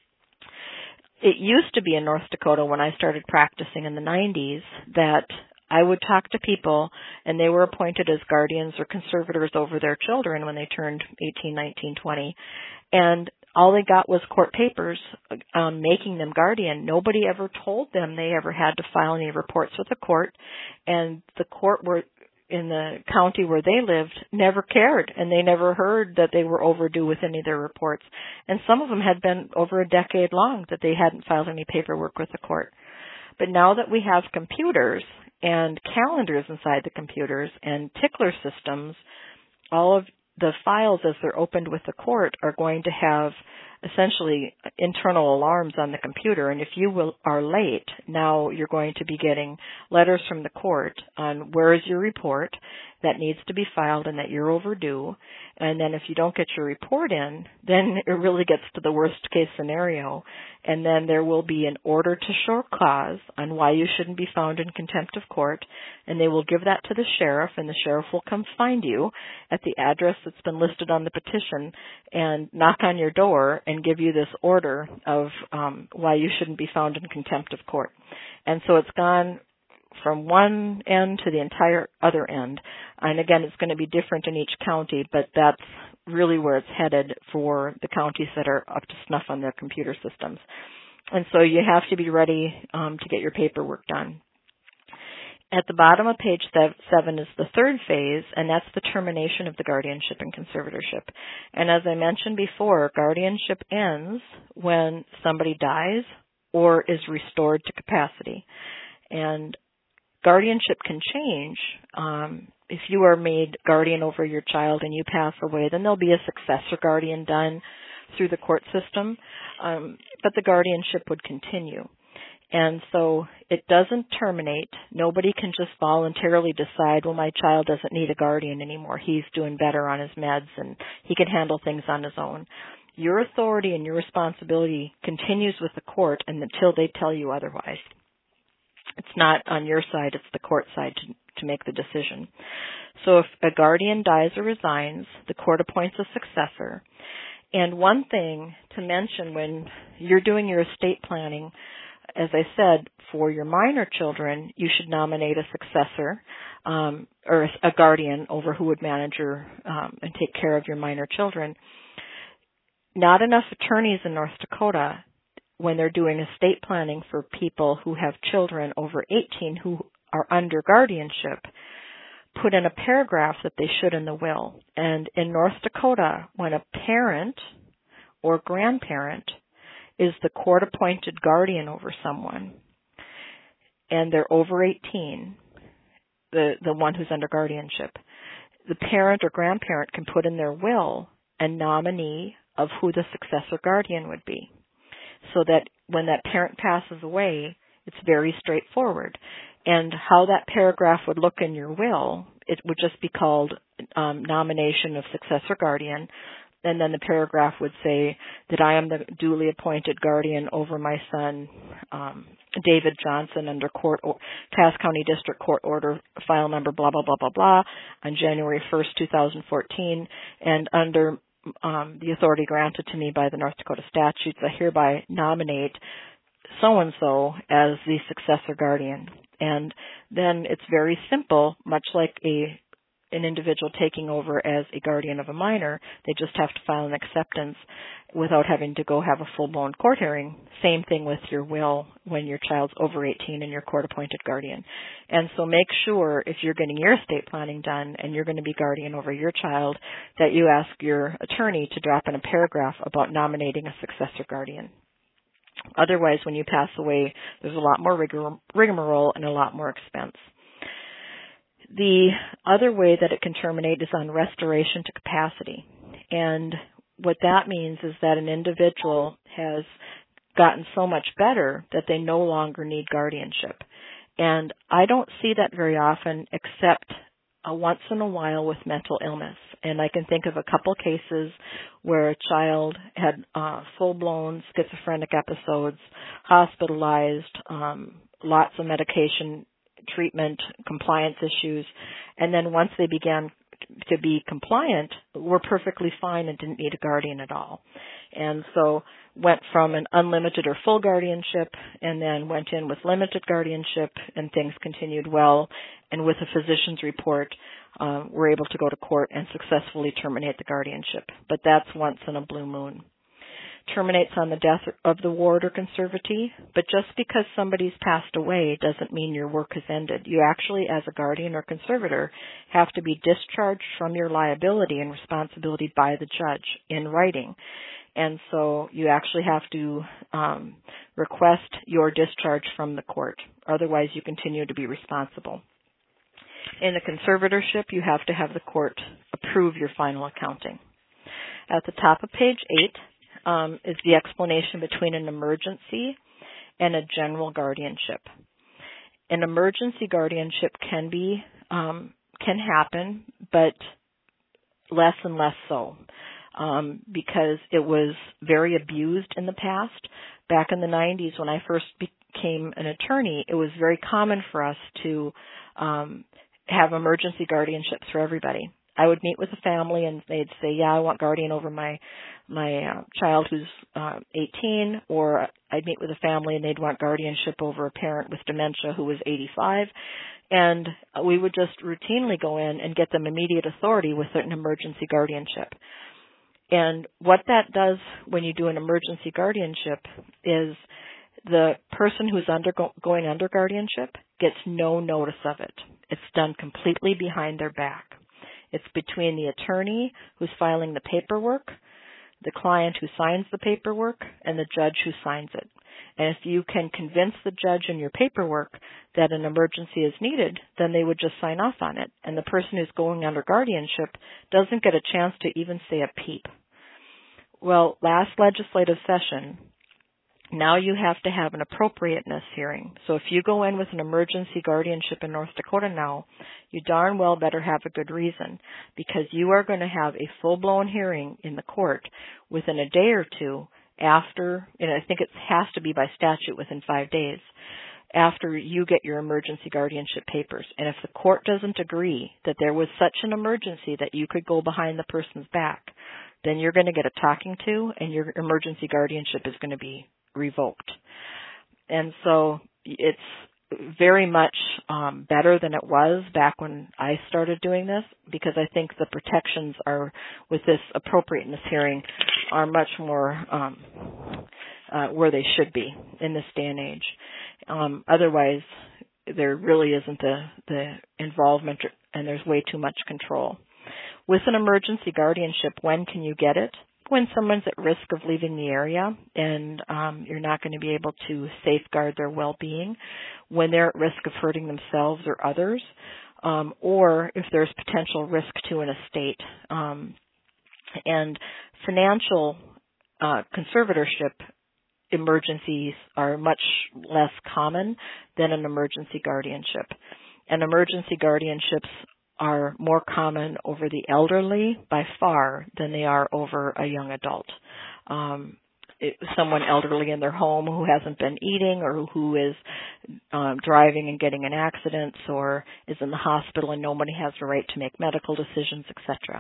It used to be in North Dakota when I started practicing in the nineties that I would talk to people and they were appointed as guardians or conservators over their children when they turned eighteen, nineteen, twenty, and all they got was court papers um, making them guardian. Nobody ever told them they ever had to file any reports with the court, and the court were in the county where they lived never cared, and they never heard that they were overdue with any of their reports. And some of them had been over a decade long that they hadn't filed any paperwork with the court. But now that we have computers and calendars inside the computers and tickler systems, all of the files as they're opened with the court are going to have essentially internal alarms on the computer, and if you will, are late, now you're going to be getting letters from the court on where is your report that needs to be filed and that you're overdue, and then if you don't get your report in, then it really gets to the worst case scenario, and then there will be an order to show cause on why you shouldn't be found in contempt of court, and they will give that to the sheriff, and the sheriff will come find you at the address that's been listed on the petition and knock on your door and give you this order of um, why you shouldn't be found in contempt of court. And so it's gone from one end to the entire other end. And again, it's going to be different in each county, but that's really where it's headed for the counties that are up to snuff on their computer systems. And so you have to be ready um, to get your paperwork done. At the bottom of page seven is the third phase, and that's the termination of the guardianship and conservatorship. And as I mentioned before, guardianship ends when somebody dies or is restored to capacity. And guardianship can change. Um, if you are made guardian over your child and you pass away, then there'll be a successor guardian done through the court system, um, but the guardianship would continue. And so it doesn't terminate. Nobody can just voluntarily decide, well, my child doesn't need a guardian anymore. He's doing better on his meds and he can handle things on his own. Your authority and your responsibility continues with the court and until they tell you otherwise. It's not on your side, it's the court side to, to make the decision. So if a guardian dies or resigns, the court appoints a successor. And one thing to mention when you're doing your estate planning, as I said, for your minor children, you should nominate a successor um, or a guardian over who would manage your um, and take care of your minor children. Not enough attorneys in North Dakota, when they're doing estate planning for people who have children over eighteen who are under guardianship, put in a paragraph that they should in the will. And in North Dakota, when a parent or grandparent is the court-appointed guardian over someone, and they're over eighteen, the, the one who's under guardianship, the parent or grandparent can put in their will a nominee of who the successor guardian would be, so that when that parent passes away, it's very straightforward. And how that paragraph would look in your will, it would just be called um, nomination of successor guardian. And then the paragraph would say that I am the duly appointed guardian over my son, um, David Johnson, under court, Cass County District Court Order, file number blah, blah, blah, blah, blah, on January first, two thousand fourteen, and under um, the authority granted to me by the North Dakota statutes, I hereby nominate so-and-so as the successor guardian. And then it's very simple, much like a an individual taking over as a guardian of a minor. They just have to file an acceptance without having to go have a full-blown court hearing. Same thing with your will when your child's over eighteen and your court-appointed guardian. And so make sure if you're getting your estate planning done and you're going to be guardian over your child that you ask your attorney to drop in a paragraph about nominating a successor guardian. Otherwise, when you pass away, there's a lot more rigmarole and a lot more expense. The other way that it can terminate is on restoration to capacity. And what that means is that an individual has gotten so much better that they no longer need guardianship. And I don't see that very often except uh, once in a while with mental illness. And I can think of a couple cases where a child had uh, full-blown schizophrenic episodes, hospitalized, um, lots of medication treatment, compliance issues, and then once they began to be compliant, were perfectly fine and didn't need a guardian at all. And so went from an unlimited or full guardianship and then went in with limited guardianship, and things continued well. And with a physician's report, uh, we're able to go to court and successfully terminate the guardianship. But that's once in a blue moon. Terminates on the death of the ward or conservatee, but just because somebody's passed away doesn't mean your work has ended. You actually, as a guardian or conservator, have to be discharged from your liability and responsibility by the judge in writing. And so you actually have to um, request your discharge from the court. Otherwise, you continue to be responsible. In a conservatorship, you have to have the court approve your final accounting. At the top of page eight, Um, is the explanation between an emergency and a general guardianship. An emergency guardianship can be um, can happen, but less and less so, um, because it was very abused in the past. Back in the nineties, when I first became an attorney, it was very common for us to um, have emergency guardianships for everybody. I would meet with a family and they'd say, yeah, I want guardian over my my uh, child who's uh, eighteen, or I'd meet with a family and they'd want guardianship over a parent with dementia who was eighty-five. And we would just routinely go in and get them immediate authority with an emergency guardianship. And what that does when you do an emergency guardianship is the person who's undergo- going under guardianship gets no notice of it. It's done completely behind their back. It's between the attorney who's filing the paperwork, the client who signs the paperwork, and the judge who signs it. And if you can convince the judge in your paperwork that an emergency is needed, then they would just sign off on it. And the person who's going under guardianship doesn't get a chance to even say a peep. Well, last legislative session, Now you have to have an appropriateness hearing. So if you go in with an emergency guardianship in North Dakota now, you darn well better have a good reason, because you are going to have a full-blown hearing in the court within a day or two after, and I think it has to be by statute within five days, after you get your emergency guardianship papers. And if the court doesn't agree that there was such an emergency that you could go behind the person's back, then you're going to get a talking to, and your emergency guardianship is going to be revoked. And so it's very much um, better than it was back when I started doing this, because I think the protections are, with this appropriateness hearing, are much more um, uh, where they should be in this day and age. Um, otherwise, there really isn't the, the involvement, and there's way too much control. With an emergency guardianship, when can you get it? When someone's at risk of leaving the area and um, you're not going to be able to safeguard their well-being, when they're at risk of hurting themselves or others, um, or if there's potential risk to an estate. Um, and financial uh, conservatorship emergencies are much less common than an emergency guardianship. And emergency guardianships are more common over the elderly by far than they are over a young adult. Um, it, someone elderly in their home who hasn't been eating, or who is um, driving and getting in accidents, or is in the hospital and nobody has the right to make medical decisions, et cetera.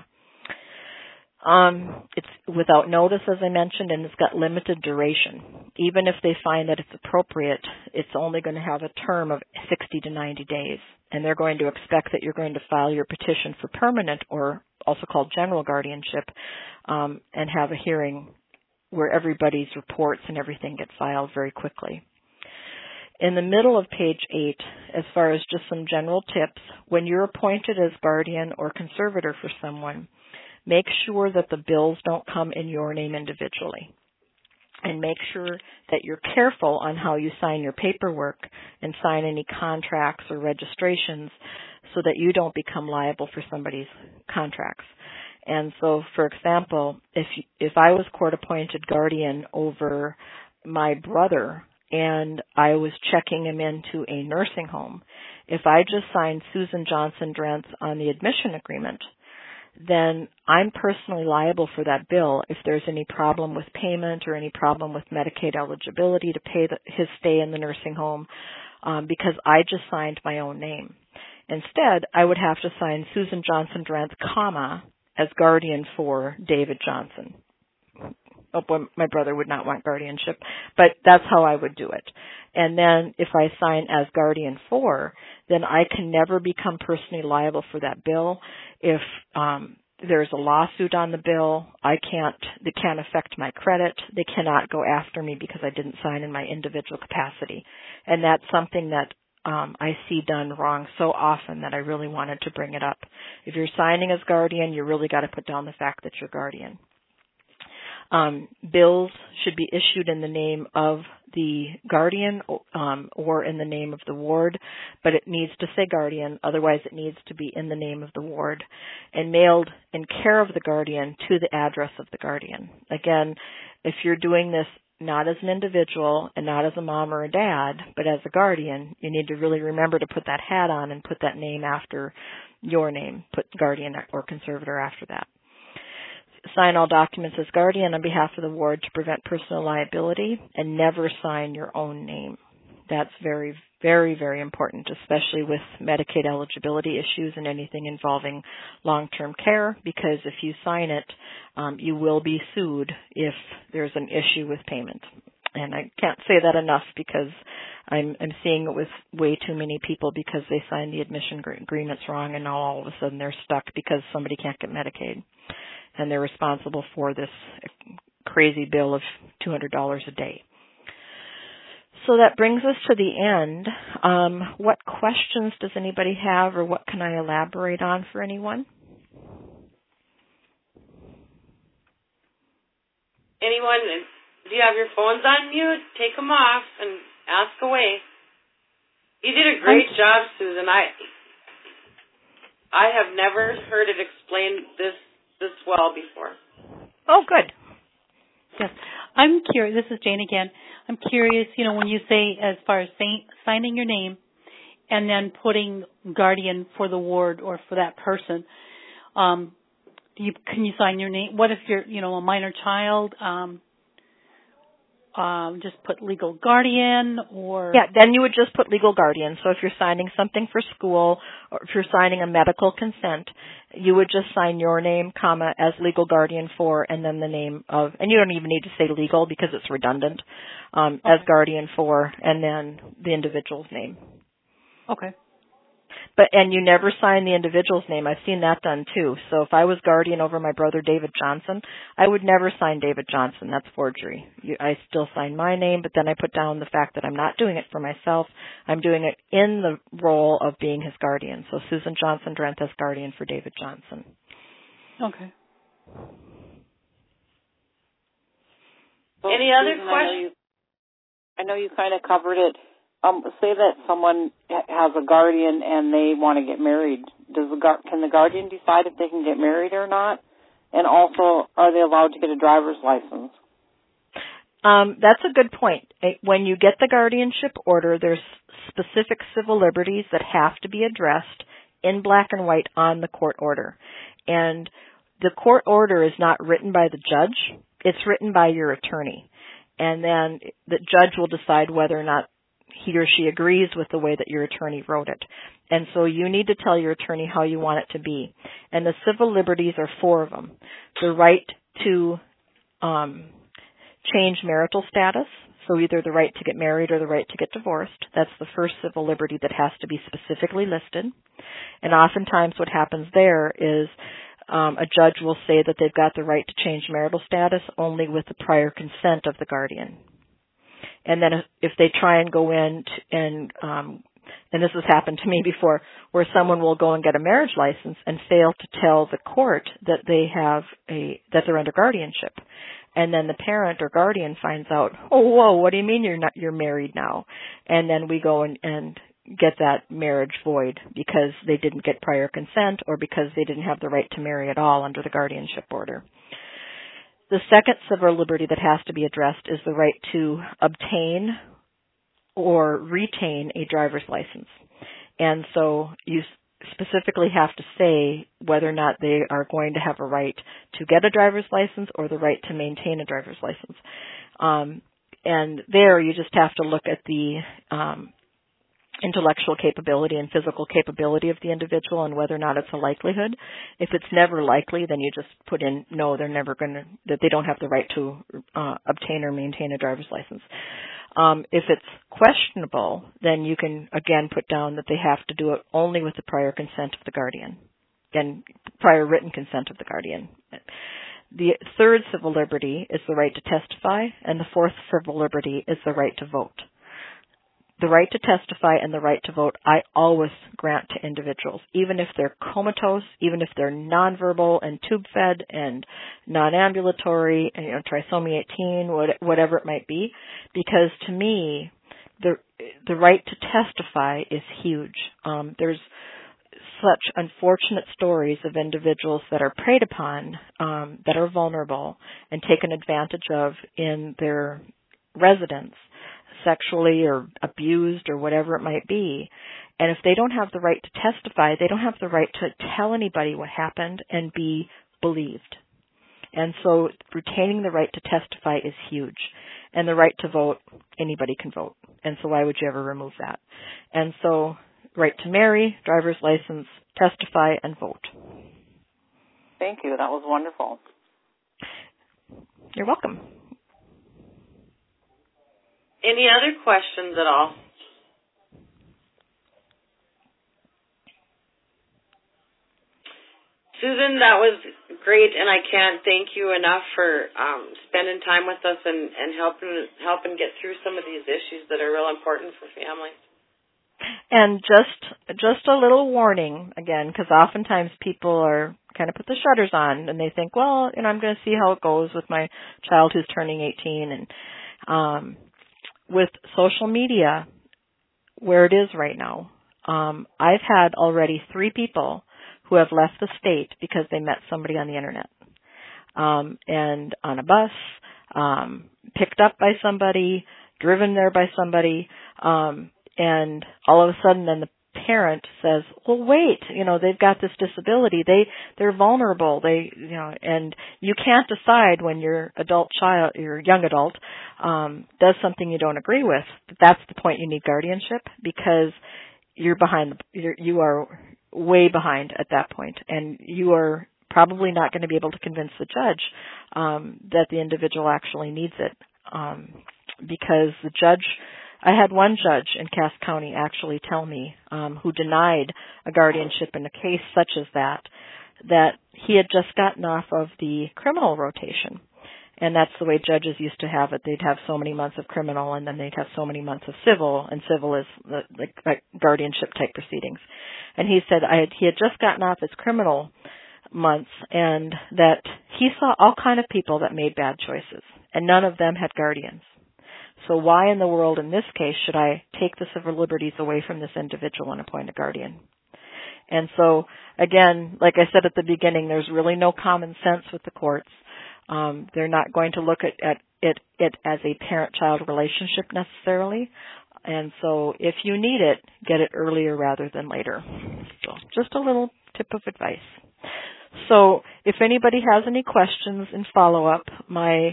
Um, it's without notice, as I mentioned, and it's got limited duration. Even if they find that it's appropriate, it's only going to have a term of sixty to ninety days. And they're going to expect that you're going to file your petition for permanent, or also called general guardianship, um, and have a hearing where everybody's reports and everything get filed very quickly. In the middle of page eight, as far as just some general tips, when you're appointed as guardian or conservator for someone, make sure that the bills don't come in your name individually. And make sure that you're careful on how you sign your paperwork and sign any contracts or registrations, so that you don't become liable for somebody's contracts. And so, for example, if if I was court-appointed guardian over my brother and I was checking him into a nursing home, if I just signed Susan Johnson Drentz on the admission agreement, then I'm personally liable for that bill if there's any problem with payment or any problem with Medicaid eligibility to pay the, his stay in the nursing home, um, because I just signed my own name. Instead, I would have to sign Susan Johnson Drentz, comma, as guardian for David Johnson. Oh, boy, my brother would not want guardianship, but that's how I would do it. And then if I sign as guardian for, then I can never become personally liable for that bill. If um, there's a lawsuit on the bill, I can't, they can't affect my credit. They cannot go after me because I didn't sign in my individual capacity. And that's something that um, I see done wrong so often that I really wanted to bring it up. If you're signing as guardian, you really got to put down the fact that you're guardian. Um, bills should be issued in the name of the guardian um, or in the name of the ward, but it needs to say guardian. Otherwise, it needs to be in the name of the ward and mailed in care of the guardian to the address of the guardian. Again, if you're doing this not as an individual and not as a mom or a dad, but as a guardian, you need to really remember to put that hat on and put that name after your name. Put guardian or conservator after that. Sign all documents as guardian on behalf of the ward to prevent personal liability, and never sign your own name. That's very, very, very important, especially with Medicaid eligibility issues and anything involving long-term care, because if you sign it, um, you will be sued if there's an issue with payment. And I can't say that enough, because I'm, I'm seeing it with way too many people because they signed the admission agreements wrong, and now all of a sudden they're stuck because somebody can't get Medicaid. And they're responsible for this crazy bill of two hundred dollars a day. So that brings us to the end. Um, what questions does anybody have, or what can I elaborate on for anyone? Anyone, do you have your phones on mute? Take them off and ask away. You did a great I'm, job, Susan. I I have never heard it explained this this well before. Oh, good. Yes. I'm curious. This is Jane again. I'm curious, you know, when you say as far as saying, signing your name and then putting guardian for the ward or for that person, um, do you, can you sign your name? What if you're, you know, a minor child? Um, um, just put legal guardian or? Yeah, then you would just put legal guardian. So if you're signing something for school or if you're signing a medical consent, you would just sign your name, comma, as legal guardian for, and then the name of, and you don't even need to say legal because it's redundant, um, okay. as guardian for, and then the individual's name. Okay. But, and you never sign the individual's name. I've seen that done too. So if I was guardian over my brother David Johnson, I would never sign David Johnson. That's forgery. You, I still sign my name, but then I put down the fact that I'm not doing it for myself. I'm doing it in the role of being his guardian. So Susan Johnson Drent as guardian for David Johnson. Okay. So, Any other Susan, questions? I know you, you kind of covered it. Um, say that someone has a guardian and they want to get married. Does the gar- can the guardian decide if they can get married or not? And also, are they allowed to get a driver's license? Um, that's a good point. When you get the guardianship order, there's specific civil liberties that have to be addressed in black and white on the court order. And the court order is not written by the judge. It's written by your attorney. And then the judge will decide whether or not he or she agrees with the way that your attorney wrote it. And so you need to tell your attorney how you want it to be. And the civil liberties are four of them. The right to um, change marital status, so either the right to get married or the right to get divorced. That's the first civil liberty that has to be specifically listed. And oftentimes what happens there is um, a judge will say that they've got the right to change marital status only with the prior consent of the guardian. And then if they try and go in to, and um, and this has happened to me before, where someone will go and get a marriage license and fail to tell the court that they have a that they're under guardianship, and then the parent or guardian finds out, oh, whoa, what do you mean you're not you're married now? And then we go and, and get that marriage void because they didn't get prior consent or because they didn't have the right to marry at all under the guardianship order. The second civil liberty that has to be addressed is the right to obtain or retain a driver's license. And so you specifically have to say whether or not they are going to have a right to get a driver's license or the right to maintain a driver's license. Um, and there you just have to look at the um, intellectual capability and physical capability of the individual and whether or not it's a likelihood. If it's never likely, then you just put in, no, they're never going to, that they don't have the right to uh, obtain or maintain a driver's license. Um, if it's questionable, then you can, again, put down that they have to do it only with the prior consent of the guardian and prior written consent of the guardian. The third civil liberty is the right to testify, and the fourth civil liberty is the right to vote. The right to testify and the right to vote I always grant to individuals, even if they're comatose, even if they're nonverbal and tube-fed and non-ambulatory, and, you know, trisomy eighteen, whatever it might be, because to me, the the right to testify is huge. Um, there's such unfortunate stories of individuals that are preyed upon, um, that are vulnerable and taken advantage of in their residence, sexually or abused or whatever it might be. And if they don't have the right to testify, they don't have the right to tell anybody what happened and be believed. And so retaining the right to testify is huge. And the right to vote, anybody can vote. And so why would you ever remove that? And so right to marry, driver's license, testify, and vote. Thank you. That was wonderful. You're welcome. Any other questions at all? Susan, that was great, and I can't thank you enough for um, spending time with us and, and helping helping get through some of these issues that are real important for families. And just just a little warning, again, because oftentimes people are kind of put the shutters on, and they think, well, you know, I'm going to see how it goes with my child who's turning eighteen, and um with social media, where it is right now, um, I've had already three people who have left the state because they met somebody on the internet, um, and on a bus, um, picked up by somebody, driven there by somebody, um, and all of a sudden then the parent says, well, wait, you know, they've got this disability. They, they're vulnerable. They, you know, and you can't decide when your adult child, your young adult, um, does something you don't agree with. That's the point you need guardianship, because you're behind, the, you're, you are way behind at that point, and you are probably not going to be able to convince the judge, um, that the individual actually needs it, um, because the judge, I had one judge in Cass County actually tell me, um, who denied a guardianship in a case such as that, that he had just gotten off of the criminal rotation. And that's the way judges used to have it. They'd have so many months of criminal, and then they'd have so many months of civil, and civil is the, the, the guardianship type proceedings. And he said I had, he had just gotten off his criminal months, and that he saw all kind of people that made bad choices, and none of them had guardians. So why in the world in this case should I take the civil liberties away from this individual and appoint a guardian? And so, again, like I said at the beginning, there's really no common sense with the courts. Um, they're not going to look at, at it, it as a parent-child relationship necessarily. And so if you need it, get it earlier rather than later. So just a little tip of advice. So if anybody has any questions in follow-up, my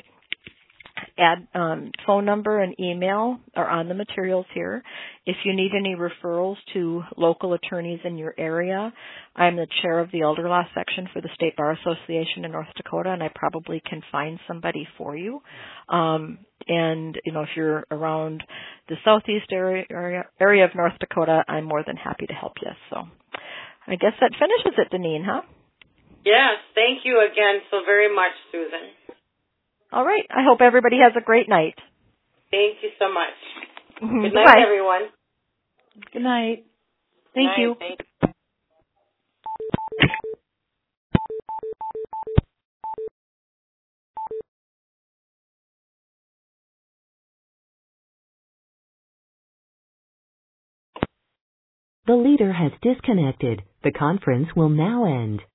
Add, um, phone number and email are on the materials here. If you need any referrals to local attorneys in your area, I'm the chair of the Elder Law section for the State Bar Association in North Dakota, and I probably can find somebody for you. Um, and, you know, if you're around the southeast area, area, area of North Dakota, I'm more than happy to help you. So I guess that finishes it, Deneen, huh? Yes, thank you again so very much, Susan. All right. I hope everybody has a great night. Thank you so much. Mm-hmm. Good night, Bye. everyone. Good night. Thank Night. you. Thank- The leader has disconnected. The conference will now end.